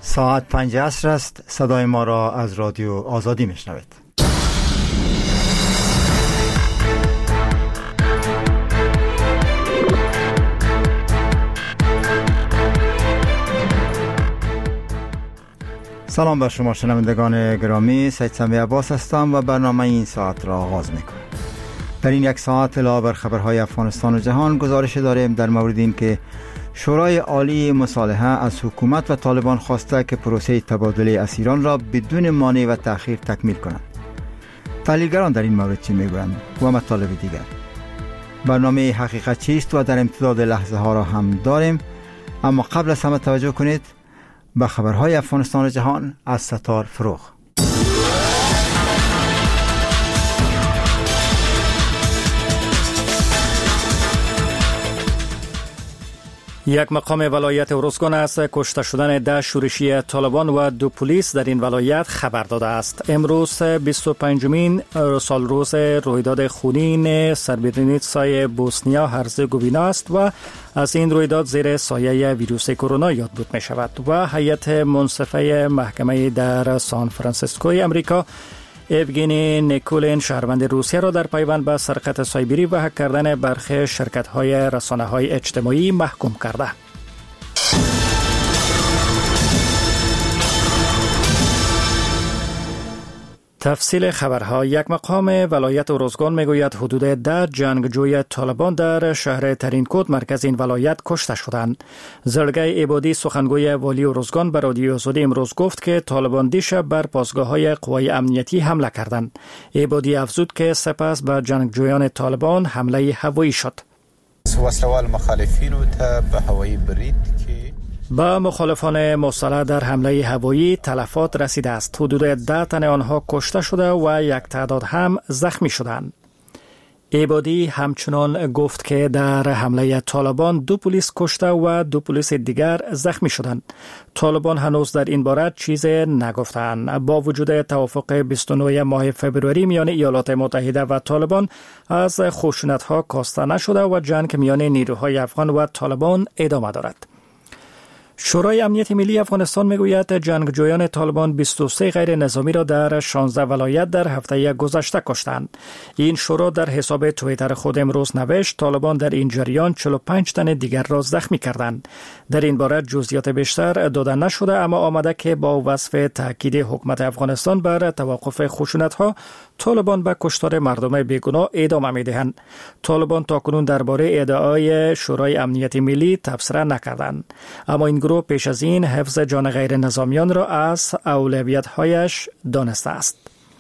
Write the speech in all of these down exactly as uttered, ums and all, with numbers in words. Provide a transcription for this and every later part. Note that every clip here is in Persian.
ساعت پنج عصر است. صدای ما را از رادیو آزادی میشنوید. سلام بر شما شنوندگان گرامی، سید سمی عباس هستم و برنامه این ساعت را آغاز میکنم. در این یک ساعت علاوه بر خبرهای افغانستان و جهان گزارش داریم در مورد این که شورای عالی مصالحه از حکومت و طالبان خواسته که پروسه تبادله اسیران را بدون مانع و تأخیر تکمیل کنند. تحلیلگران در این مورد چی میگویند و مطالب دیگر. برنامه حقیقت چیست و در امتداد لحظه ها را هم داریم، اما قبل از همه توجه کنید به خبرهای افغانستان و جهان از ستار فروغ. یک مقام ولایت ارزگان از کشته شدن ده شورشی طالبان و دو پلیس در این ولایت خبر داده است. امروز بیست و پنجمین سال روز رویداد خونین سربرنیتسای بوسنیا هرزگوینی است و از این رویداد زیر سایه ویروس کرونا یاد بود می شود و هیئت منصفه محکمه در سان فرانسیسکوی امریکا ایوگینی نیکولین شهروند روسیه را در پیوند به سرقت سایبری و هک کردن برخی شرکت‌های رسانه‌های اجتماعی محکوم کرده. تفصیل خبرها. یک مقام ولایت ارزگان میگوید حدود ده جنگجوی طالبان در شهر ترینکوت مرکز این ولایت کشته شدند. زرگای عبادی سخنگوی والی ارزگان به رادیو آزادی امروز گفت که طالبان دیشب بر پاسگاه‌های قوای امنیتی حمله کردند. عبادی افزود که سپس به جنگجویان طالبان حمله هوایی شد. وسوال مخالفین تا به هوایی برید که با مخالفان مسلح در حمله هوایی تلفات رسیده است. حدود ده تن آنها کشته شده و یک تعداد هم زخمی شدند. عبادی همچنان گفت که در حمله طالبان دو پلیس کشته و دو پلیس دیگر زخمی شدند. طالبان هنوز در این باره چیز نگفتند. با وجود توافق بیست و نه ماه فبروری میان ایالات متحده و طالبان از خشونت‌ها کاسته نشده و جنگ میان نیروهای افغان و طالبان ادامه دارد. شورای امنیت ملی افغانستان میگوید جنگجویان طالبان بیست و سه غیر نظامی را در شانزده ولایت در هفته گذشته کشتند. این شورا در حساب توییتر خود امروز نوشت طالبان در این جریان چهل و پنج تن دیگر را زخمی کردند. در این باره جزئیات بیشتر داده نشده، اما آمده که با وصف تاکید حکومت افغانستان بر توقف خشونت‌ها طالبان به کشتار مردم بیگناه ادامه می‌دهند. طالبان تاکنون درباره ادعای شورای امنیت ملی تبصره نکردند، اما این گروه پیش از این حفظ جان غیر نظامیان را از اولویت‌هایش دانسته است.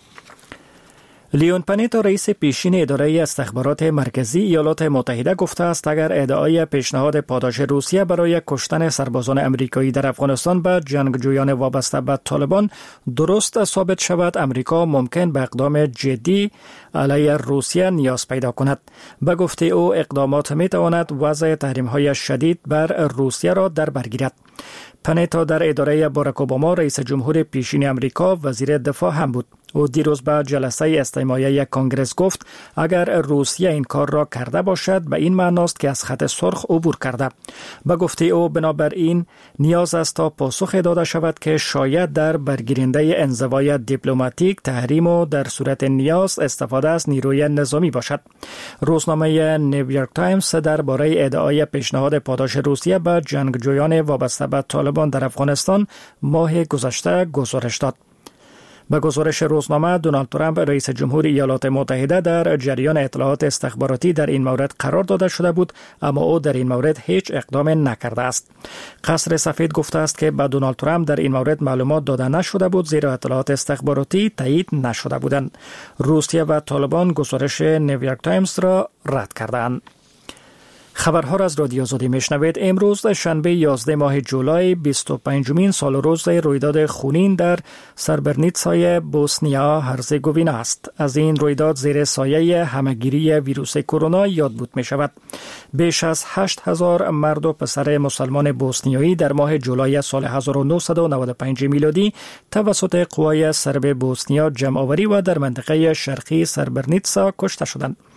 لیون پنیتا رئیس پیشین اداره استخبارات مرکزی ایالات متحده گفته است اگر ادعای پیشنهاد پاداش روسیه برای کشتن سربازان امریکایی در افغانستان به جنگجویان وابسته به طالبان درست ثابت شود، امریکا ممکن به اقدام جدی علیه روسیه نیاز پیدا کند. به گفته او اقدامات می تواند وضع تحریم‌های شدید بر روسیه را در بر گیرد. پنیتا در اداره باراک اوباما رئیس جمهور پیشین امریکا وزیر دفاع هم بود. او دیروز به جلسه استماعی کانگرس گفت اگر روسیه این کار را کرده باشد به این معناست که از خط سرخ عبور کرده. به گفته او بنابراین نیاز است تا پاسخ داده شود که شاید در برگیرنده انزوای دیپلماتیک تحریم و در صورت نیاز استفاده از نیروی نظامی باشد. روزنامه نیویورک تایمز درباره ادعای پیشنهاد پاداش روسیه به جنگجویان وابسته به طالبان در افغانستان ماه گذشته گزارش داد. به گزارش روزنامه دونالد ترامپ رئیس جمهور ایالات متحده در جریان اطلاعات استخباراتی در این مورد قرار داده شده بود، اما او در این مورد هیچ اقدام نکرده است. قصر سفید گفته است که به دونالد ترامپ در این مورد معلومات داده نشده بود زیرا اطلاعات استخباراتی تایید نشده بودند. روسیه و طالبان گزارش نیویورک تایمز را رد کردند. خبرها را از رادیو آزادی میشنوید. امروز شنبه یازده ماه جولای بیست و پنجمین سال روز رویداد خونین در سربرنیتسای بوسنیا هرزگوینی است. از این رویداد زیر سایه همهگیری ویروس کرونا یاد بود می شود. بیش از هشت هزار مرد و پسر مسلمان بوسنیایی در ماه جولای سال هزار و نهصد و نود و پنج میلادی توسط قوای سرب بوسنیا جمع آوری و در منطقه شرقی سربرنیتسا کشته شدند.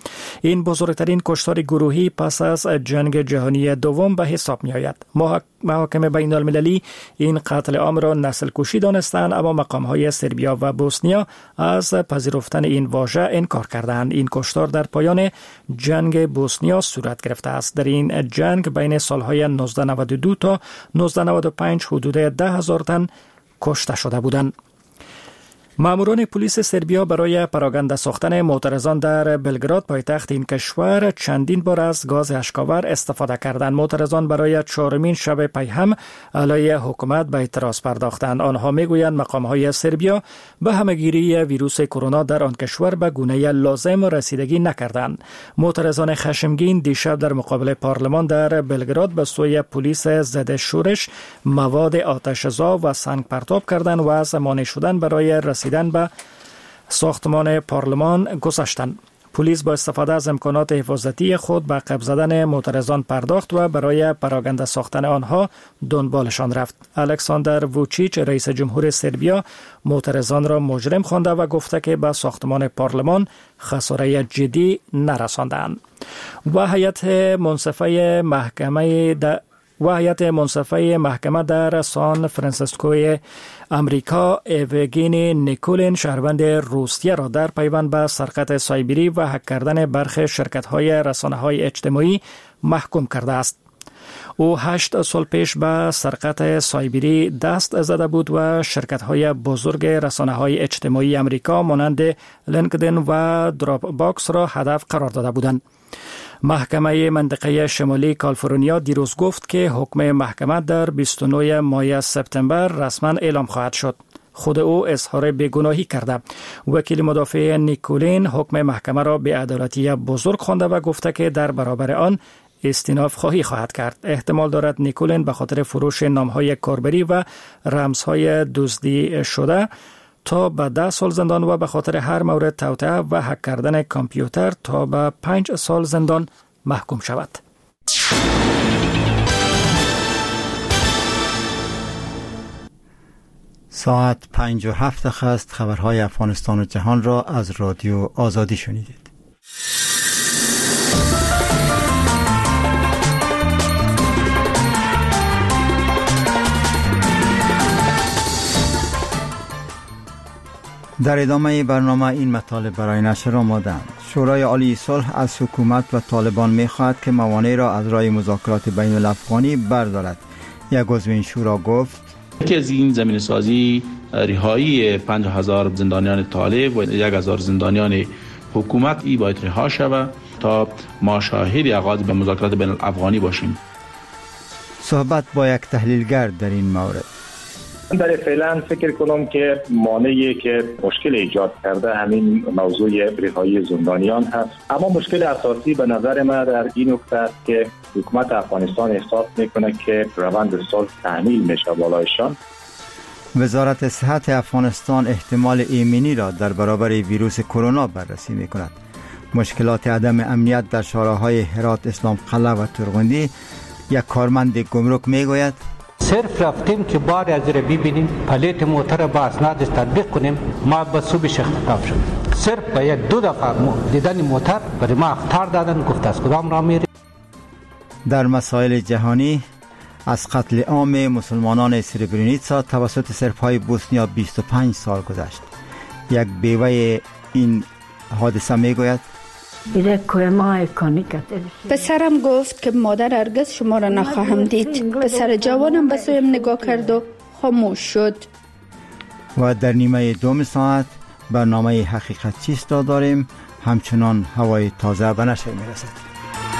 این بزرگترین کشتار گروهی پس از جنگ جهانی دوم به حساب می آید. محاکم بین المللی این قتل عام را نسل کشی دانستند، اما مقام های سربیا و بوسنیا از پذیرفتن این واژه انکار کردند. این کشتار در پایان جنگ بوسنیا صورت گرفته است. در این جنگ بین سالهای نوزده نود و دو تا نوزده نود و پنج حدود ده هزار تن کشته شده بودند. ماموران پلیس سربیا برای پراگنده ساختن معترضان در بلگراد پایتخت این کشور چندین بار از گاز اشک‌آور استفاده کردند. معترضان برای چهارمین شب پی هم علیه حکومت به اعتراض پرداختند. آنها میگویند مقام‌های سربیا به همه‌گیری ویروس کرونا در آن کشور به گونه لازم رسیدگی نکردند. معترضان خشمگین دیشب در مقابل پارلمان در بلگراد به سوی پلیس ضد شورش مواد آتش‌زا و سنگ پرتاب کردند و از مانع شدن برای رسیدن به ساختمان پارلمان گذاشتند. پلیس با استفاده از امکانات حفاظتی خود به قبض زدن معترضان پرداخت و برای پراگنده ساختن آنها دنبالشان رفت. الکساندر ووچیچ رئیس جمهور سربیا معترضان را مجرم خوانده و گفته که به ساختمان پارلمان خساره جدی نرساندند. و هیئت منصفه محکمه در و هیئت منصفه محکمه در سان فرانسیسکوی امریکا اوگینی نیکولین شهروند روسیه را در پیوند به سرقت سایبری و هک کردن برخی شرکت‌های رسانه‌های اجتماعی محکوم کرده است. او هشت سال پیش به سرقت سایبری دست زده بود و شرکت‌های بزرگ رسانه‌های اجتماعی امریکا مانند لینکدین و دراپ باکس را هدف قرار داده بودند. محکمه منطقه شمالی کالیفرنیا دیروز گفت که حکم محکمه در بیست و نه ماه سپتامبر رسما اعلام خواهد شد. خود او اظهار بیگناهی کرده. وکیل مدافع نیکولین حکم محکمه را بی‌عدالتی بزرگ خوانده و گفته که در برابر آن استیناف خواهی خواهد کرد. احتمال دارد نیکولین به خاطر فروش نام‌های کاربری و رمزهای دزدی شده تا به ده سال زندان و به خاطر هر مورد توطئه و هک کردن کامپیوتر تا به پنج سال زندان محکوم شود. ساعت پنج و هفت خست خبرهای افغانستان و جهان را از رادیو آزادی شنیدید. در ادامه برنامه این مطالب برای نشر آماده‌اند. شورای عالی صلح از حکومت و طالبان می‌خواهد که موانع را از راه مذاکرات بین الافغانی بردارد. یک عضو این شورا گفت یکی از این زمین سازی رهایی پنجاه هزار زندانیان طالب و یک هزار زندانیان حکومت ای باید رها شود تا ما شاهد آغاز به مذاکرات بین الافغانی باشیم. صحبت با یک تحلیلگر در این مورد. در فعلا فکر کنم که مانعی که مشکل ایجاد کرده همین موضوع رهایی زندانیان هست، اما مشکل اساسی به نظر من در این نکته است که حکومت افغانستان احساس میکنه که روند صلح تعمیل میشه بالایشان. وزارت صحت افغانستان احتمال ایمنی را در برابر ویروس کرونا بررسی میکند. مشکلات عدم امنیت در شهرهای هرات، اسلام قلعه و ترغندی. یک کارمند گمرک میگوید صرف رفتیم که بار از را ببینیم، پلیت موتر با اسنادش تطبیق کنیم، ما به صبحش اختطاف شد. صرف به یک دو دفعه دیدن موتر برای ما اخطار دادن، گفت از کدام را میری. در مسائل جهانی، از قتل عام مسلمانان سربرینیتسا توسط سربهای بوسنیا بیست و پنج سال گذشت. یک بیوه این حادثه میگوید پسرم گفت که مادر هرگز شما را نخواهم دید. پسر جوانم به سویم نگاه کرد و خاموش شد. و در نیمه دوم ساعت برنامه حقیقت چیست را داریم. همچنان هوای تازه به نشر میرسد.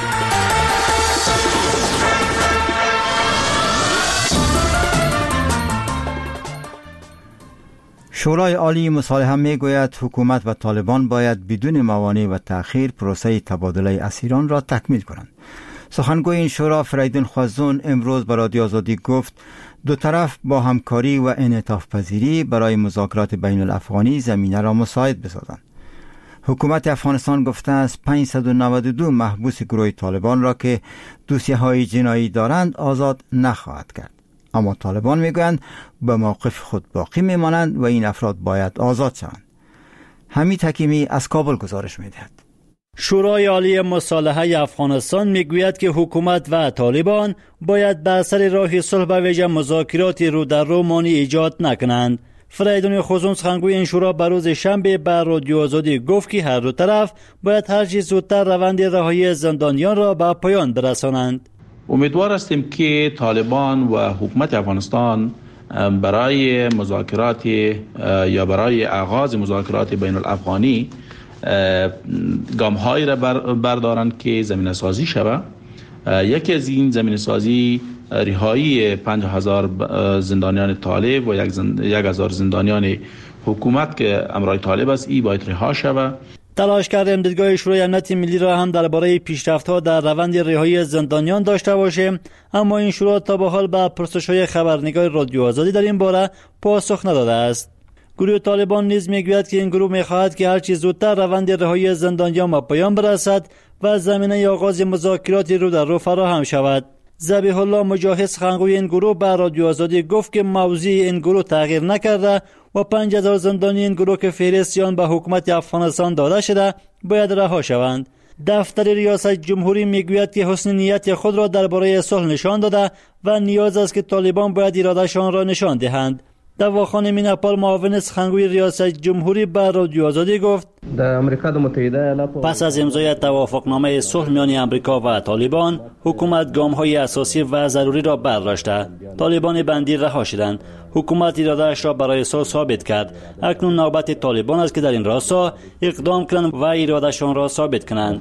شورای عالی مصالحه میگوید حکومت و طالبان باید بدون موانع و تأخیر پروسه تبادله اسیران را تکمیل کنند. سخنگوی این شورا فریدون خوازون امروز به رادیو آزادی گفت دو طرف با همکاری و انعطاف پذیری برای مذاکرات بین الافغانی زمینه را مساعد بسازند. حکومت افغانستان گفته است پانصد و نود و دو محبوس گروه طالبان را که دوسیه‌های جنایی دارند آزاد نخواهد کرد. اما طالبان میگویند به موقف خود باقی میمانند و این افراد باید آزاد شوند. حمید حکیمی از کابل گزارش میدهد. شورای عالی مصالحه افغانستان میگوید که حکومت و طالبان باید بر سر راه صلح به ویژه مذاکرات رو در رو مانع ایجاد نکنند. فریدون خزون سخنگوی این شورا بر روز شنبه بر رادیو آزادی گفت که هر دو طرف باید هر چه زودتر روند رهایی زندانیان را به پایان برسانند. امیدوار هستیم که طالبان و حکومت افغانستان برای مذاکرات یا برای آغاز مذاکرات بین الافغانی گام‌هایی را بردارند که زمینه سازی شود. یکی از این زمینه سازی رهایی پنجاه هزار زندانیان طالب و یک هزار زندانیان حکومت که امرای طالب است ای باید رها شود. تلاش کردیم دیدگاه شورای امنیت ملی را هم درباره پیشرفت‌ها در روند رهایی زندانیان داشته باشیم، اما این شورا تا به حال به پرسش‌های خبرنگار رادیو آزادی در این باره پاسخ نداده است. گروه طالبان نیز میگوید که این گروه می‌خواهد که هر چه زودتر روند رهایی زندانیان به پایان برسد و زمینه آغاز مذاکرات رو در رو فراهم شود. ذبیح الله مجاهد سخنگوی این گروه به رادیو آزادی گفت که موضوع این گروه تغییر نکرده و پنج هزار زندانی این گروه که فهرستیان به حکومت افغانستان داده شده باید رها شوند. دفتر ریاست جمهوری میگوید که حسن نیت خود را درباره صلح نشان داده و نیاز است که طالبان باید ارادهشان را نشان دهند. دواخان میناپال معاون سخنگوی ریاست جمهوری به رادیو آزادی گفت در آمریکا متحده پس از امضای توافقنامه صلح میان امریکا و طالبان، حکومت گام‌های اساسی و ضروری را برداشته. طالبان بندی رها شدند. حکومت اراده‌اش را برای صلح ثابت کرد. اکنون نوبت طالبان است که در این راستا اقدام کنند و ارادهشان را ثابت کنند.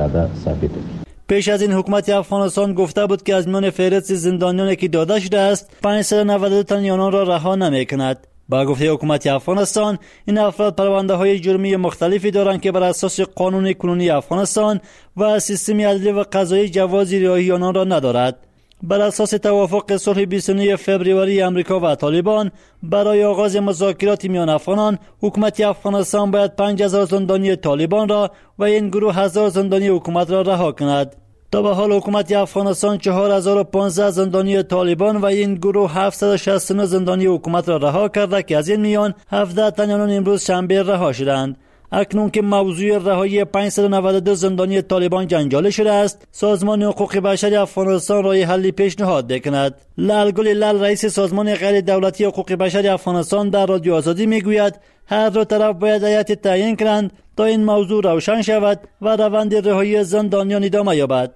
پیش از این حکومت افغانستان گفته بود که از میان فهرست زندانیانی که داده شده است پانصد و نود و دو تن آنان را رها نمی‌کند. با گفته حکومت افغانستان این افراد پرونده‌های جرمی مختلفی دارند که بر اساس قانون کنونی افغانستان و سیستم عدلی و قضایی جواز رهایی آنان را ندارد. بر اساس توافق صلح بیست و نه فوریه امریکا و طالبان برای آغاز مذاکرات میان افغانان، حکومت افغانستان باید پنج هزار زندانی طالبان را و این گروه هزار زندانی حکومت را رها کند. تا به حال حکومت افغانستان چهار هزار و پانزده زندانی طالبان و این گروه هفتصد و شصت و نه زندانی حکومت را رها کرده که از این میان هفده تن آنان امروز شنبه رها شدند. اکنون که موضوع رهایی پانصد و نود و دو زندانی طالبان جنجالی شده است، سازمان حقوق بشر افغانستان راه حلی پیشنهاد می‌کند. لالگل لال رئیس سازمان غیر دولتی حقوق بشر افغانستان در رادیو آزادی میگوید هر دو طرف باید هیئت تعیین کنند تا این موضوع روشن شود و روند رهایی زندانیان ادامه یابد.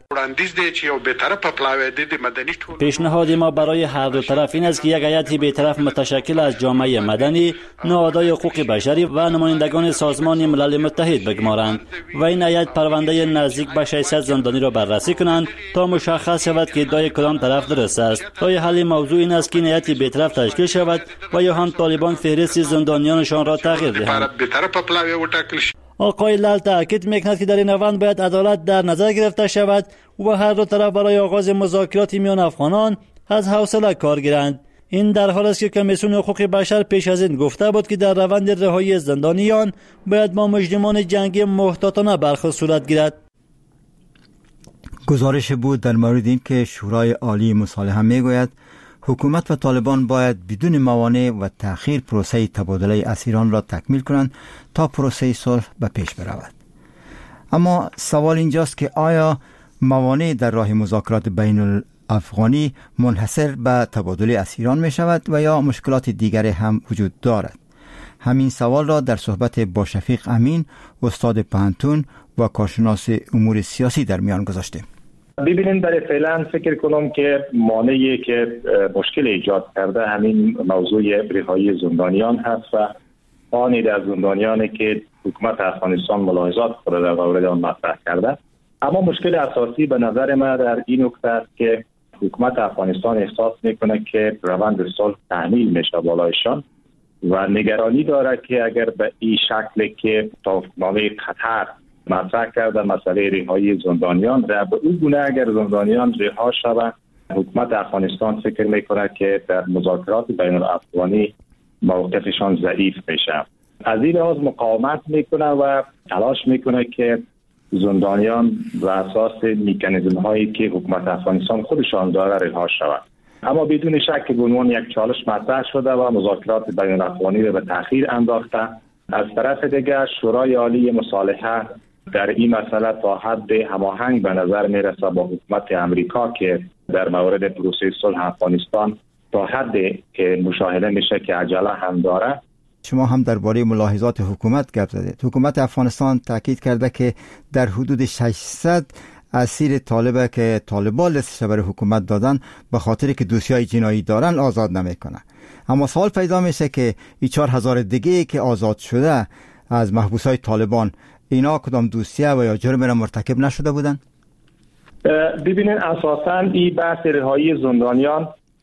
پیشنهاد ما برای هر دو طرف این است که یک هیئت بی‌طرف متشکل از جامعه مدنی، نهادهای حقوق بشری و نمایندگان سازمان ملل متحد بگمارند و این هیئت پرونده نزدیک به ششصد زندانی را بررسی کنند تا مشخص شود که ادعای کدام طرف درست است. راه حل موضوع این است که این هیئت بی‌طرف تشکیل شود و یا هم طالبان فهرست زندانیانشان را تغییر دهند. آقای لال تاکید میکند که در این روند باید عدالت در نظر گرفته شود و هر دو طرف برای آغاز مذاکرات میان افغانان از حوصله کار گیرند. این در حال است که کمیسیون حقوق بشر پیش از این گفته بود که در روند رهایی زندانیان باید با مجرمان جنگی محتاطانه برخورد صورت گیرد. گزارش بود در مورد این که شورای عالی مصالحه میگوید حکومت و طالبان باید بدون موانع و تأخیر پروسه تبادله اسیران را تکمیل کنند تا پروسه صلح به پیش برود. اما سوال اینجاست که آیا موانع در راه مذاکرات بین الافغانی منحصر به تبادل اسیران می شود و یا مشکلات دیگری هم وجود دارد؟ همین سوال را در صحبت با شفیق امین، استاد پانتون و کارشناس امور سیاسی در میان گذاشتیم. ببینید برای فعلا فکر کنم که مانعی که مشکل ایجاد کرده همین موضوع رهایی زندانیان هست و آنی در زندانیانی که حکومت افغانستان ملاحظات خود در مورد آن مطرح کرده. اما مشکل اساسی به نظر من در این نکته است که حکومت افغانستان احساس میکنه که روند صلح تحمیل میشه بالایشان و نگرانی داره که اگر به این شکل که توافقنامه قطر مطرح کرده مسئله رهایی زندانیان و به اون گونه اگر زندانیان رها شوند، حکومت افغانستان فکر میکنه که در مذاکرات بین الافغانی موقفشان ضعیف میشه. از این لحاظ مقاومت میکنه و تلاش میکنه که زندانیان و اساس میکانیزم هایی که حکومت افغانستان خودشان داره رها شود. اما بدون شک که به عنوان یک چالش مطرح شده و مذاکرات بین الافغانی را به تأخیر انداخته. از طرف دیگر شورای عالی مصالحه در این مسئله تا حد هماهنگ به نظر میرسه با حکومت امریکا که در مورد پروسه صلح افغانستان تا حدی که مشاهده میشه که عجله هم داره. شما هم درباره ملاحظات حکومت گپ زدید. حکومت افغانستان تاکید کرده که در حدود ششصد اسیر طالبه که طالبان لستش برای حکومت دادن به خاطر که دوسیای جنایی دارن آزاد نمیکنه. اما سوال پیدا میشه که این چهار هزار دیگه که آزاد شده از محبوسای طالبان، اینا کدام دوسیه و یا جرم را مرتکب نشده بودن؟ ببینید اساساً این بحث رهایی زندانیان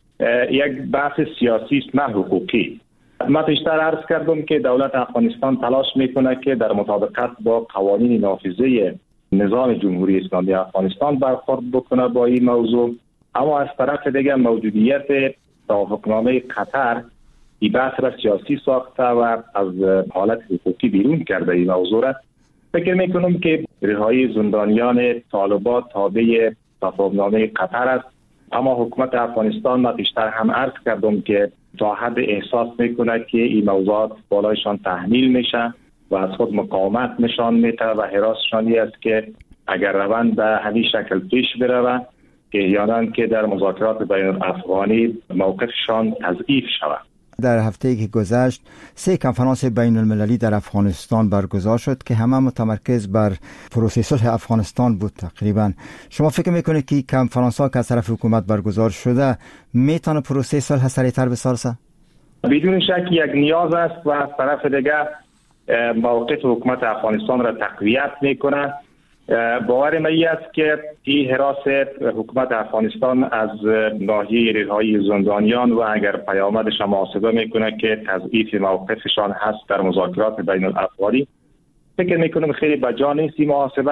یک بحث سیاسی است نه حقوقی. من پیشتر عرض کردم که دولت افغانستان تلاش میکنه که در مطابقت با قوانین نافذه نظام جمهوری اسلامی افغانستان برخورد بکنه با این موضوع، اما از طرف دیگه موجودیت توافقنامه قطر این بحث را سیاسی ساخته و از حالت حقوقی بیرون کرده این موضوع را. فکر میکنم که رهایی زندانیان طالبان تابع توافقنامه قطر است، اما حکومت افغانستان ما بیشتر هم عرض کردم که تا حد احساس میکنه که این موضوعات بالایشان تحمیل میشه و از خود مقاومت نشان میده و حراسشانی است که اگر روند به همین شکل پیش بروه که احیانا که در مذاکرات بین الافغانی موقفشان تضعیف شود. در هفته‌ای که گذشت سه کنفرانس بین المللی در افغانستان برگزار شد که همه متمرکز بر پروسه صلح افغانستان بود تقریبا. شما فکر میکنید که کنفرانس ها که از طرف حکومت برگزار شده میتونه پروسه صلح سریعتر بسازه؟ بدون شک یک نیاز است و از طرف دیگر موقف حکومت افغانستان را تقویت میکنه. باور من است که این حراست حکومت افغانستان از ناحیه رهایی زندانیان و اگر پیامدش محاسبه میکنه که تضعیف موقفشان هست در مذاکرات بین الافغانی، فکر میکنم خیلی بجا نیست این محاسبه،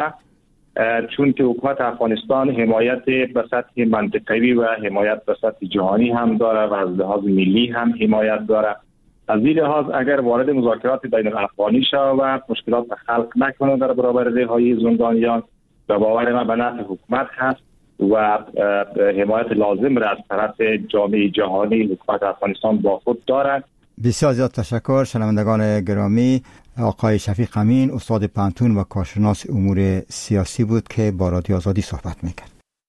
چون که حکومت افغانستان حمایت به سطح منطقوی و حمایت به سطح جهانی هم داره و از لحاظ ملی هم حمایت داره. از این لحاظ اگر وارد مذاکرات بین الافغانی شود و مشکلات خلق نکنه در برابر رهایی زندانیان، به باور من به نفع حکومت هست و حمایت لازم را از طرف جامعه جهانی حکومت افغانستان با خود دارد. بسیار زیاد تشکر. شنوندگان گرامی، آقای شفیق امین استاد پانتون و کارشناس امور سیاسی بود که با رادیو آزادی صحبت میکرد.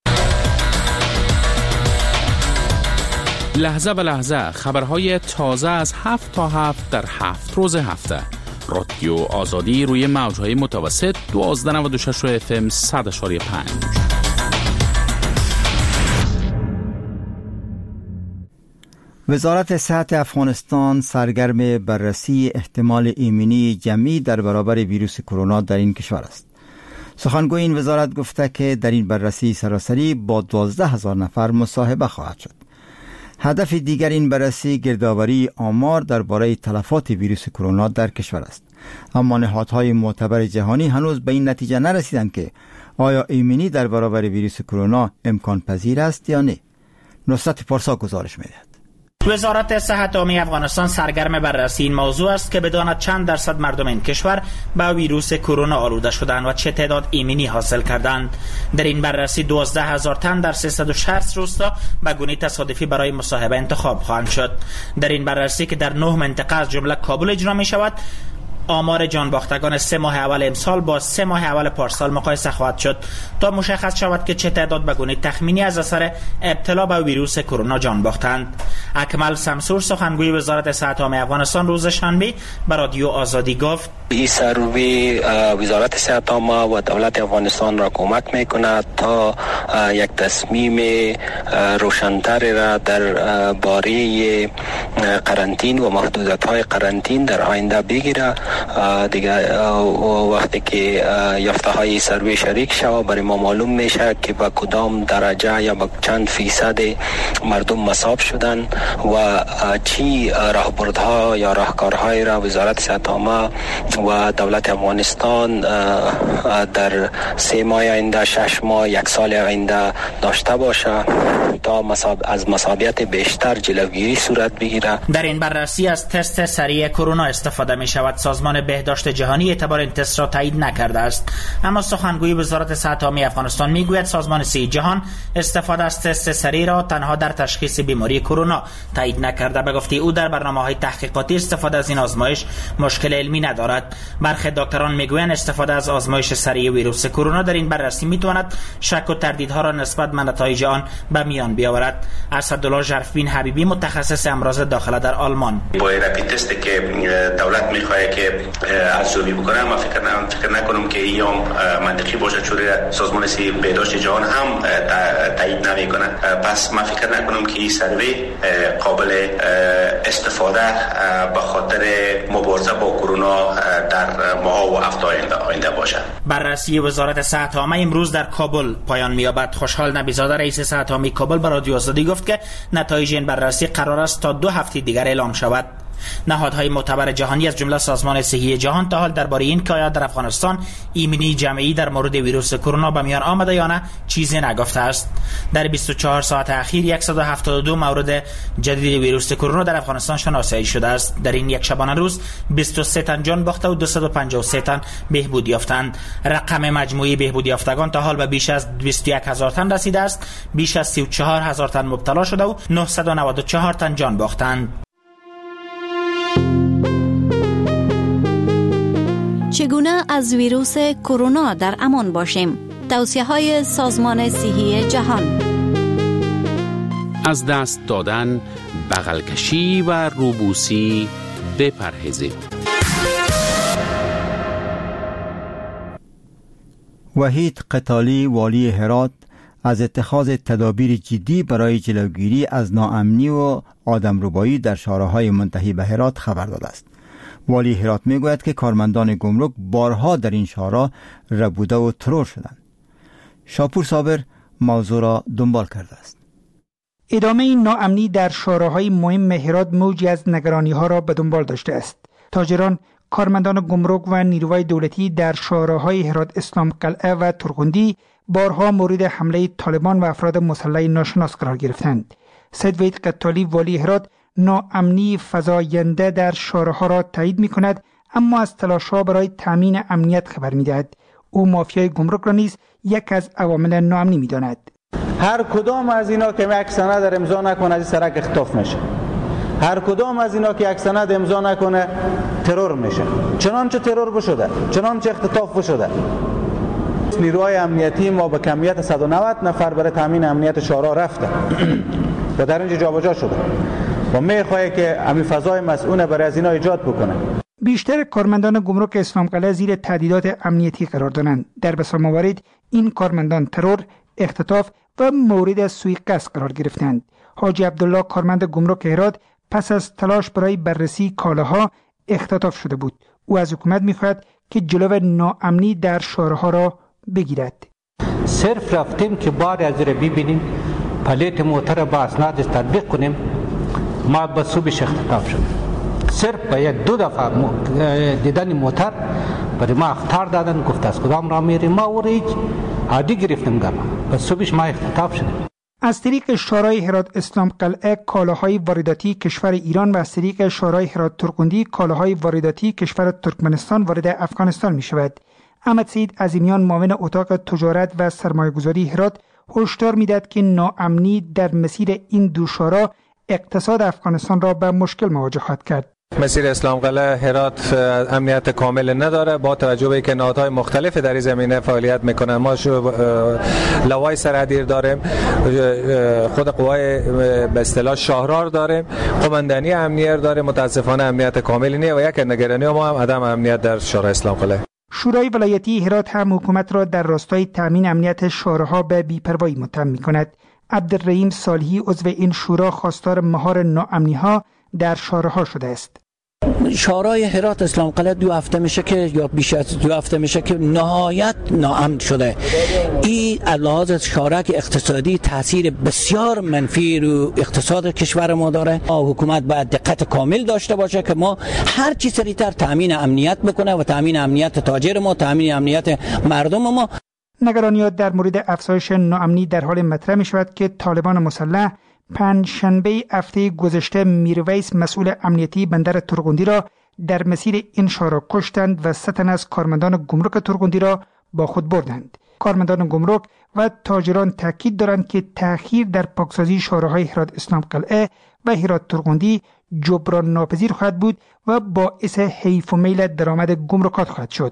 لحظه به لحظه خبرهای تازه از هفت تا هفت در هفت روز هفته. رادیو آزادی روی موجهای متوسط دوازده نود و شش اف ام صد اشاری پنج. وزارت صحت افغانستان سرگرم بررسی احتمال ایمنی جمعی در برابر ویروس کرونا در این کشور است. سخنگوی این وزارت گفته که در این بررسی سراسری با دوازده هزار نفر مصاحبه خواهد شد. هدف دیگر این بررسی گردآوری آمار درباره تلفات ویروس کرونا در کشور است. اما نهادهای معتبر جهانی هنوز به این نتیجه نرسیدند که آیا ایمنی در برابر ویروس کرونا امکان پذیر است یا نه. نصرت پارسا گزارش می‌دهد. وزارت صحت عامه افغانستان سرگرم بررسی این موضوع است که بداند چند درصد مردم این کشور با ویروس کرونا آلوده شدند و چه تعداد ایمنی حاصل کردند. در این بررسی دوازده هزار تن در سیصد و شصت روستا به گونه تصادفی برای مصاحبه انتخاب خواهند شد. در این بررسی که در نه منطقه از جمله کابل اجرا می شود، آمار جانباختگان سه ماه اول امسال با سه ماه اول پارسال مقایسه خواهد شد تا مشخص شود که چه تعداد به گونه تخمینی از اثر ابتلا به ویروس کرونا جان باختند. اکمل سمسور سخنگوی وزارت صحت عامه افغانستان روز شنبه به رادیو آزادی گفت: این سروی وزارت صحت عامه و دولت افغانستان را کمک میکند تا یک تصمیم روشن‌تر را در باره قرنطین و محدودیت‌های قرنطین در آینده بگیرد. دیگه وقتی که یافته های سروی شریک شود برای ما معلوم میشه که با کدام درجه یا با چند فیصد مردم مصاب شدن و چی راهبردها یا راهکارهای را وزارت صحت عامه و دولت افغانستان در سه ماه آینده، شش ماه، یک سال آینده داشته باشه تا مصاب از مصابیت بیشتر جلوگیری صورت بگیره. در این بررسی از تست سریع کرونا استفاده می شود. سازمان بهداشت جهانی اعتبار این تست را تایید نکرده است. اما سخنگوی وزارت صحت عامه افغانستان میگوید سازمان صحت جهان استفاده از تست سریع را تنها در تشخیص بیماری کرونا تایید نکرده. به گفته او در برنامه‌های تحقیقاتی استفاده از این آزمایش مشکل علمی ندارد. برخی دکتران میگویند استفاده از آزمایش سریع ویروس کرونا در این بررسی میتواند شک و تردیدها را نسبت به نتایج آن به میان بیاورد. اسدالله ژرفبین حبیبی متخصص امراض داخله در آلمان: با رپید تست که دولت میخواد که ارزیابی بکنه، ما فکر نکنم فکر نکنم که این منطقی باشه، چون سازمان صحت بهداشت جهان هم تایید نمیکنه. پس ما فکر نکنم که این سروی قابل استفاده به خاطر مبارزه با کرونا در ماه و هفته آینده باشه. بررسی وزارت صحت عامه امروز در کابل پایان می‌یابد. خوشحال نبیزاده رئیس صحت عامه کابل به رادیو آزادی گفت که نتایج این بررسی قرار است تا دو هفته دیگر اعلام شود. نهادهای معتبر جهانی از جمله سازمان صحت جهان تا حال درباره این که آیا در افغانستان ایمنی جمعی در مورد ویروس کرونا به میان آمده یا نه چیزی نگفته است. در بیست و چهار ساعت اخیر صد و هفتاد و دو مورد جدید ویروس کرونا در افغانستان شناسایی شده است. در این یک شبانه روز بیست و سه تن جان باخته و دویست و پنجاه و سه تن بهبود یافتند. رقم مجموعی بهبود یافتگان تا حال به بیش از بیست و یک هزار تن رسیده است. بیش از سی و چهار هزار تن مبتلا شده و نهصد و نود و چهار تن جان باختند. چگونه از ویروس کرونا در امان باشیم؟ توصیه‌های سازمان صحت جهان: از دست دادن، بغل کشی و روبوسی بپرهیزید. وحید قتالی والی هرات از اتخاذ تدابیر جدی برای جلوگیری از ناامنی و آدمربایی در شهرهای منتهی به هرات خبر داده است. والی هرات میگوید که کارمندان گمرک بارها در این شهرها ربوده و ترور شدند. شاپور صابر موضوع را دنبال کرده است. ادامه این ناامنی در شهرهای مهم هرات موجی از نگرانی ها را به دنبال داشته است. تاجران، کارمندان گمرک و نیروهای دولتی در شهرهای هرات اسلام قلعه و ترغندی بارها مورد حمله طالبان و افراد مسلح ناشناس قرار گرفتند. سید وحید قتالی والی هرات ناامنی فزاینده در شهرها را تایید می کند، اما از تلاش‌ها برای تامین امنیت خبر می دهد. او مافیای گمرک را نیز یک از عوامل ناامنی می داند. هر کدام از اینا که یک سند در امضا نکنه از سرک اختطاف میشه. هر کدام از اینا که یک سند امضا نکنه ترور میشه. چنانچه ترور بشده، چنانچه اختطاف بشده. نیروهای امنیتی ما به کمیت صد و نود نفر برای تامین امنیت شهرها رفته و در اینجا جابجا شده و میخواه که همین فضای مسئول برای از اینا ایجاد بکنه. بیشتر کارمندان گمرک اسلام قلعه زیر تهدیدات امنیتی قرار دارند. در بسیار موارد این کارمندان ترور، اختطاف و مورد سوء قصد قرار گرفتند. حاجی عبدالله کارمند گمرک هرات پس از تلاش برای بررسی کالاها اختطاف شده بود. او از حکومت میخواهد که جلو ناامنی در شهرها را بگیرد. صرف رفتیم که بعد از را ببینیم پلیت موتر با اسناد تطبیق کنیم، ما به صبحش اختطاف شد. صرف باید دو دفعه دیدن موتر برای ما اختار دادن، گفت از کدام را میری، ما او ریج عادی گرفتیم گرم، به صبحش ما اختطاف شدیم. از طریق شورای هرات اسلام قلعه کالاهای وارداتی کشور ایران و از طریق شورای هرات ترغندی کالاهای وارداتی کشور ترکمنستان وارد افغانستان می شود. احمد سید عظیمیان معاون اتاق تجارت و سرمایه‌گذاری هرات هشدار می‌دهد که ناامنی در مسیر این دو شورا اقتصاد افغانستان را به مشکل مواجه خواهد کرد. مسیر اسلام قلعه هرات امنیت کامل نداره، با توجه به اینکه نهادهای مختلف در این زمینه فعالیت میکنن. ما لوای سرحدی داریم، خود قوای به اصطلاح شهردار داریم، قماندانی امنیت داریم. متاسفانه امنیت کاملی نیست و یک نگرانی ما هم عدم امنیت در شهر اسلام قلعه. شورای ولایتی هرات هم حکومت را در راستای تامین امنیت شهرها به بی‌پروایی متهم می‌کند. عبدالرحیم صالحی عضو این شورا خواستار مهار ناامنی‌ها در شهرها شده است. شهرهای هرات اسلام قلعه دو هفته میشه که یا بیش از دو هفته میشه که نهایت ناامن شده. این لحاظ شهرک اقتصادی تاثیر بسیار منفی رو اقتصاد کشور ما داره. حکومت باید دقت کامل داشته باشه که ما هر چی سریعتر تامین امنیت بکنه و تامین امنیت تاجر ما، تامین امنیت مردم ما. نگرانیات در مورد افزایش ناامنی در حال مطرح می شود که طالبان مسلح پنج شنبه هفته گذشته میرویس مسئول امنیتی بندر ترغندی را در مسیر این شهر کشتند و سه تن از کارمندان گمرک ترغندی را با خود بردند. کارمندان گمرک و تاجران تاکید دارند که تأخیر در پاکسازی شهرهای هرات اسلام قلعه و هرات ترغندی جبران ناپذیر خواهد بود و باعث حیف و میل درآمد گمرکات خواهد شد.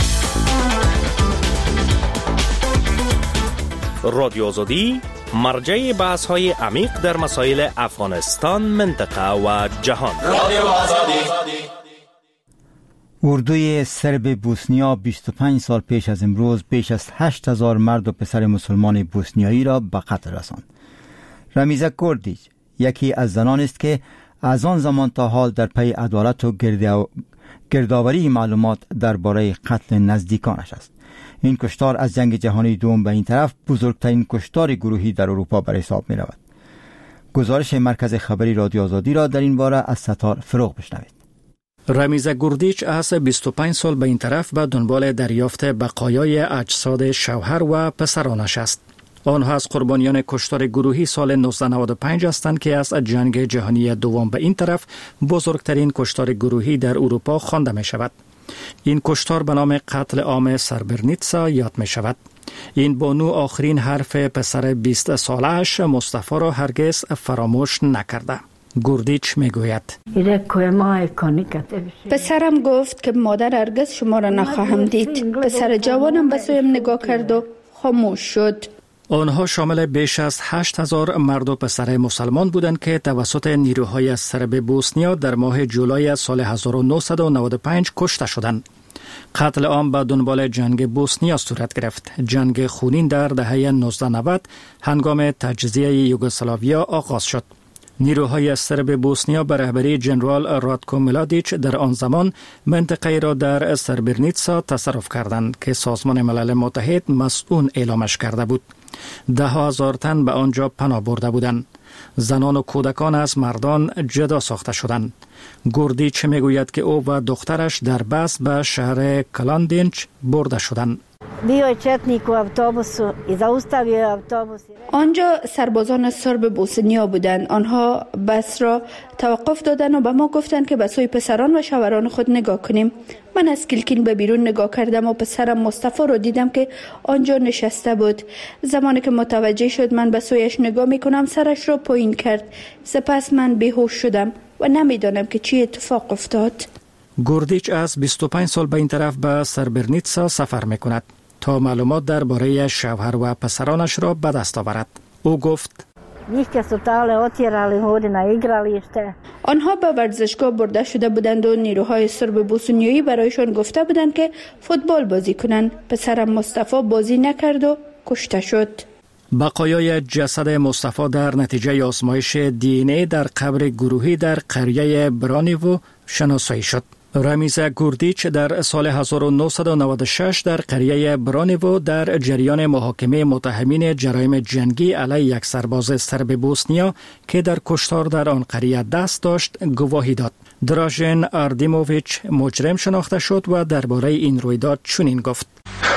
رادیو آزادی مرجع بحث های عمیق در مسائل افغانستان، منطقه و جهان. رادیو آزادی. اردوی سرب بوسنیا بیست و پنج سال پیش از امروز بیش از هشت هزار مرد و پسر مسلمان بوسنیایی را به قتل رساند. رمیزا گوردیچ یکی از زنان است که از آن زمان تا حال در پی عدالت و گردآوری معلومات درباره قتل نزدیکانش است. این کشتار از جنگ جهانی دوم به این طرف بزرگترین کشتار گروهی در اروپا بر حساب می رود. گزارش مرکز خبری رادیو آزادی را در این باره از ستار فروغ بشنوید. رمیزا گوردیچ از بیست و پنج سال به این طرف به دنبال دریافت بقایای اجساد شوهر و پسرانش است. آنها از قربانیان کشتار گروهی سال نوزده نود و پنج هستند که از جنگ جهانی دوم به این طرف بزرگترین کشتار گروهی در اروپا خوانده می شود. این کشتار به نام قتل عام سربرنیتسا یاد می شود. این بانو آخرین حرف پسر بیست سالش مصطفی را هرگز فراموش نکرده. گوردیچ می گوید پسرم گفت که مادر هرگز شما را نخواهم دید. پسر جوانم به سویم نگاه کرد و خاموش شد. آنها شامل بیش از هشت هزار مرد و پسر مسلمان بودند که توسط نیروهای سرب بوسنیا در ماه جولای سال هزار و نهصد و نود و پنج کشته شدند. قتل عام به دنبال جنگ بوسنیا صورت گرفت. جنگ خونین در دهه نوزده نود هنگام تجزیه یوگسلاویا آغاز شد. نیروهای سرب بوسنیا به رهبری جنرال راتکو ملادیچ در آن زمان منطقه را در سربرنیتسا تصرف کردند که سازمان ملل متحد مسئول اعلامش کرده بود. ده هزار تن به آنجا پناه برده بودند. زنان و کودکان از مردان جدا ساخته شدند. گوردیچ میگوید که او و دخترش در بس به شهر کلاندینچ برده شدند. آنجا سربازان سرب بوسنیا بودند. آنها بس را توقف دادند و به ما گفتند که به سوی پسران و شوهران خود نگاه کنیم. من از کلکین به بیرون نگاه کردم و پسرم مصطفی را دیدم که آنجا نشسته بود. زمانی که متوجه شد من به سویش نگاه میکنم سرش را پایین کرد. سپس من بیهوش شدم و نمیدانم که چی اتفاق افتاد. گوردیچ از بیست و پنج سال به این طرف به سربرنیتسا سفر میکند تا معلومات درباره شوهر و پسرانش را به دست آورد. او گفت آنها به ورزشگاه برده شده بودند و نیروهای سرب بوسنیایی برایشان گفته بودند که فوتبال بازی کنند. پسرم مصطفی بازی نکرد و کشته شد. بقایای جسد مصطفی در نتیجه آزمایش دی ان ای در قبر گروهی در قریه برانیوو شناسایی شد. رمیزا گوردیچ در سال هزار و نهصد و نود و شش در قریه برانیوو در جریان محاکمه متهمین جرایم جنگی علیه یک سرباز سرب بوسنیا که در کشتار در آن قریه دست داشت گواهی داد. دراژن آردیموویچ مجرم شناخته شد و درباره این رویداد چنین گفت: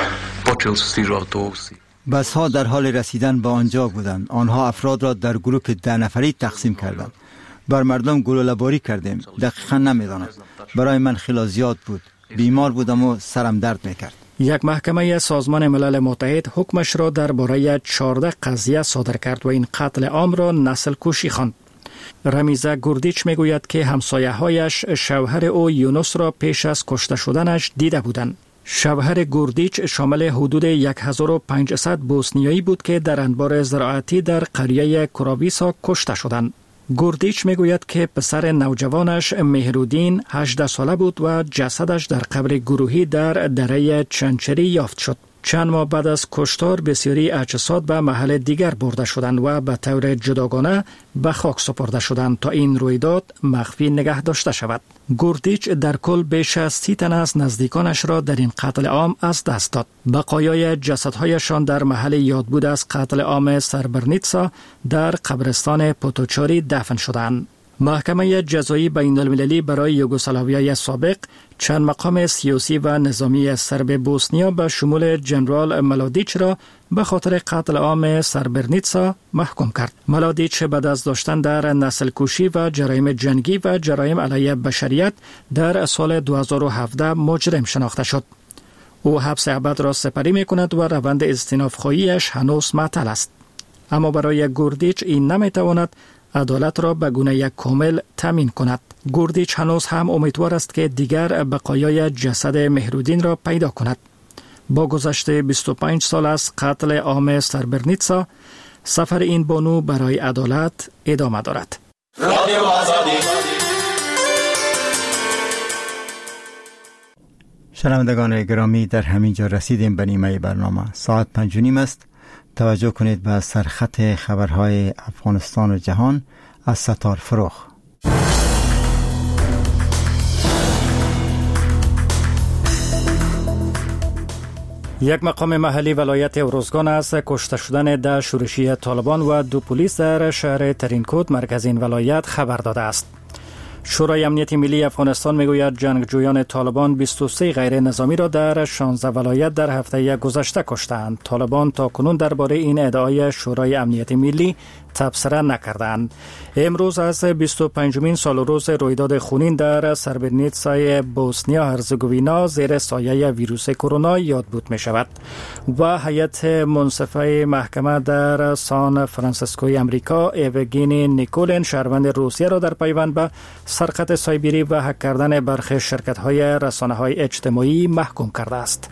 بسها در حال رسیدن به آنجا بودند. آنها افراد را در گروه ده نفری تقسیم کردند. بر مردم گلوله باری کردیم. دقیقا نمیدانم. برای من خیلی زیاد بود. بیمار بودم و سرم درد میکرد. یک محکمه سازمان ملل متحد حکمش را درباره چهارده قضیه صادر کرد و این قتل عام را نسل کشی خواند. رمیزا گوردیچ میگوید که همسایه‌هایش شوهر او یونس را پیش از کشته شدنش دیده بودند. شوهر گوردیچ شامل حدود هزار و پانصد بوسنیایی بود که در انبار زراعتی در قریه کراویسا کشته شدند. گوردیچ میگوید که پسر نوجوانش مهرودین هجده ساله بود و جسدش در قبر گروهی در دره چنچری یافت شد. چند ماه بعد از کشتار بسیاری اجساد به محل دیگر برده شدند و به طور جداگانه به خاک سپرده شدند تا این رویداد مخفی نگه داشته شود. گوردیچ در کل بیش از سی تن از نزدیکانش را در این قتل عام از دست داد. بقایای جسدهایشان در محل یاد بود از قتل عام سربرنیتسا در قبرستان پوتوچاری دفن شدند. محکمه جزایی بین المللی برای یوگسلاویای سابق چند مقام سیاسی و نظامی سرب بوسنیا به شمول جنرال ملادیچ را به خاطر قتل عام سربرنیتسا محکوم کرد. ملادیچ بعد از داشتن در نسل کشی و جرایم جنگی و جرایم علیه بشریت در سال دو هزار و هفده مجرم شناخته شد. او حبس ابد را سپری می کند و روند استیناف خواهیش هنوز معطل است. اما برای گوردیچ این نمی تواند عدالت را به گونه یک کامل تامین کند. گوردیچ هنوز هم امیدوار است که دیگر بقایای جسد مهرودین را پیدا کند. با گذشت بیست و پنج سال از قتل عام سربرنیتسا، سفر این بانو برای عدالت ادامه دارد. رادیو آزادی. شنوندگان گرامی، در همین جا رسیدیم به نیمه برنامه. ساعت پنج و نیم است. توجه کنید به سرخط خبرهای افغانستان و جهان از ستار فروخ. یک مقام محلی ولایت ارزگان از کشته شدن ده شورشی طالبان و دو پلیس در شهر ترینکوت مرکز این ولایت خبر داده است. شورای امنیت ملی افغانستان میگوید جنگجویان طالبان بیست و سه غیر نظامی را در شانزده ولایت در هفته گذشته کشتند. طالبان تا کنون درباره این ادعای شورای امنیت ملی تبصره نکردند. امروز از بیست و پنجمین سال روز رویداد خونین در سربرنیتسای بوسنیا هرزگوینا زیر سایه ویروس کرونا یاد بود می شود و هیئت منصفه محکمه در سان فرانسیسکوی امریکا ایوگینی نیکولن شهروند روسیه را در پیوند به سرقت سایبری و هک کردن برخی شرکت‌های رسانه‌های اجتماعی محکوم کرده است.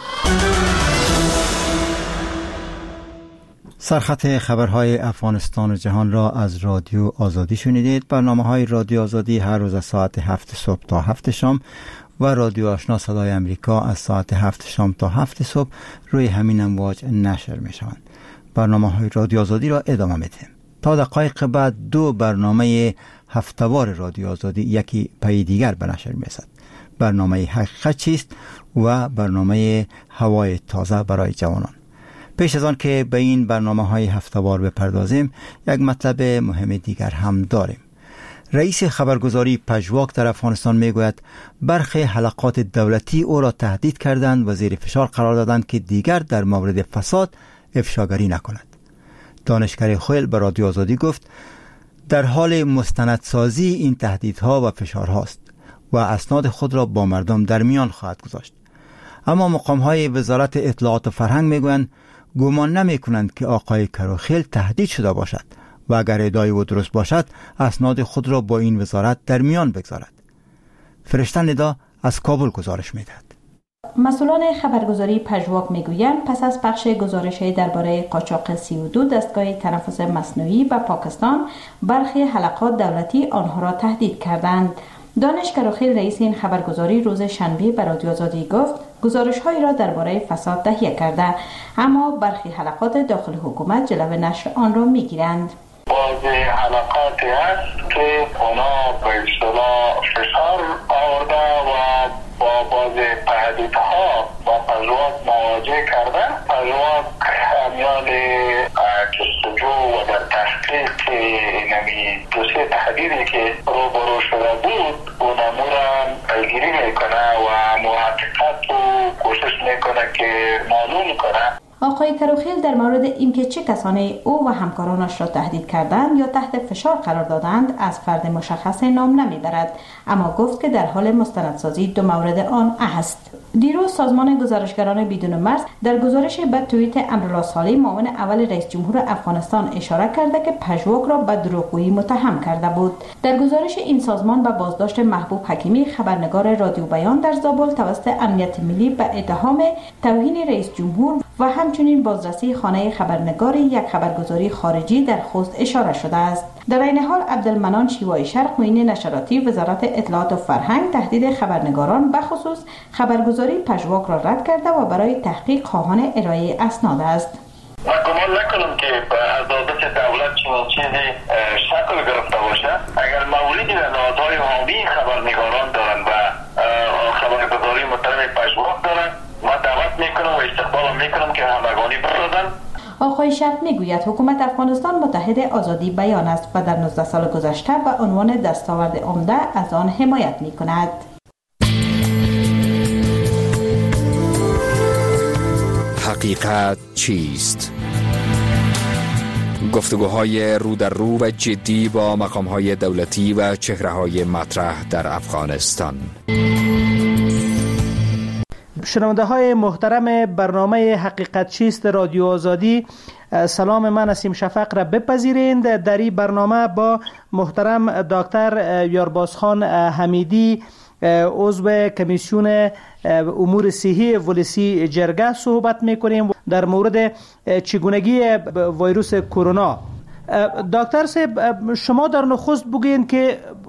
سرخط خبرهای افغانستان و جهان را از رادیو آزادی شنیدید. برنامه‌های رادیو آزادی هر روز از ساعت هفت صبح تا هفت شام و رادیو آشنا صدای امریکا از ساعت هفت شام تا هفت صبح روی همین امواج نشر می شوند. برنامه‌های رادیو آزادی را ادامه میدیم. تا دقایق بعد دو برنامه هفته‌وار رادیو آزادی یکی پی دیگر به نشر می رسد. برنامه حقیقت چیست و برنامه هوای تازه برای جوانان. پیش از آن که به این برنامه‌های هفته‌وار بپردازیم، یک مطلب مهم دیگر هم داریم. رئیس خبرگزاری پژواک در افغانستان میگوید برخی حلقات دولتی او را تهدید کردند و زیر فشار قرار دادند که دیگر در مورد فساد افشاگری نکند. دانشگر خویل به رادیو آزادی گفت در حال مستندسازی این تهدیدها و فشارهاست و اسناد خود را با مردم در میان خواهد گذاشت. اما مقام‌های وزارت اطلاعات و فرهنگ میگویند گمان نمی کنند که آقای کروخیل تهدید شده باشد و اگر ادعای او درست باشد اسناد خود را با این وزارت در میان بگذارد. فرشته ندا از کابل گزارش میدهد. مسئولان خبرگزاری پژواک میگویند پس از پخش گزارش‌های درباره قاچاق سی و دو دستگاه تنفس مصنوعی به پاکستان، برخی حلقات دولتی آنها را تهدید کردند. دانش کروخیل رئیس این خبرگزاری روز شنبه به رادیو آزادی گفت گزارش‌هایی را درباره فساد تهیه کرده، اما برخی حلقات داخل حکومت جلوه نشر آن را میگیرند. بعضی حلقاتی هست که اونا به اصطلاح فشار آورده و با بعضی تهدیدها با پژواک مواجه کرده. پژواک میان جستجو و در تحقیق اینمی دو سه تهدیدی که روبرو شده بود اون امورا پیگیری میکنه و محققات رو کوشش میکنه که معلوم کنه. آقای کروخیل در مورد اینکه چه کسانی او و همکارانش را تهدید کردند یا تحت فشار قرار دادند از فرد مشخص نام نمیبرد، اما گفت که در حال مستندسازی دو مورد آن است. دیروز سازمان گزارشگران بدون مرز در گزارش به توییت امرالله صالح معاون اول رئیس جمهور افغانستان اشاره کرده که پژواک را به دروغگویی متهم کرده بود. در گزارش این سازمان به بازداشت محبوب حکیمی خبرنگار رادیو بیان در زابل توسط امنیت ملی به اتهام توهین رئیس جمهور و همچنین بازرسی خانه خبرنگار یک خبرگزاری خارجی در خوست اشاره شده است. در این حال عبدالمنان شیوای شرق معین نشراتی وزارت اطلاعات و فرهنگ تهدید خبرنگاران به خصوص خبرگزاری پژواک را رد کرده و برای تحقیق خواهان ارائه اسناد است. من گمان نکنم که به عضلات دولت چنین چیزی شکل گرفته باشه. اگر موردی در نهادهای حامی خبرنگاران دارن و خبرگزاری محترم پژواک دارن، ما دعوت میکنم و استقبال میکنم که همگانی بسازن. آقای شب میگوید حکومت افغانستان متحد آزادی بیان است و در نوزده سال گذشته به عنوان دستاورد عمده از آن حمایت میکند. حقیقت چیست؟ گفتگوهای رو در رو و جدی با مقامهای دولتی و چهره‌های مطرح در افغانستان. شنونده های محترم برنامه حقیقت چیست رادیو آزادی، سلام من نسیم شفق را بپذیرید. در این برنامه با محترم دکتر یاربازخان حمیدی عضو کمیسیون امور صحی ولسی جرگه صحبت میکنیم در مورد چگونگی ویروس کرونا. دکتر صاحب، شما در نخست بگوین که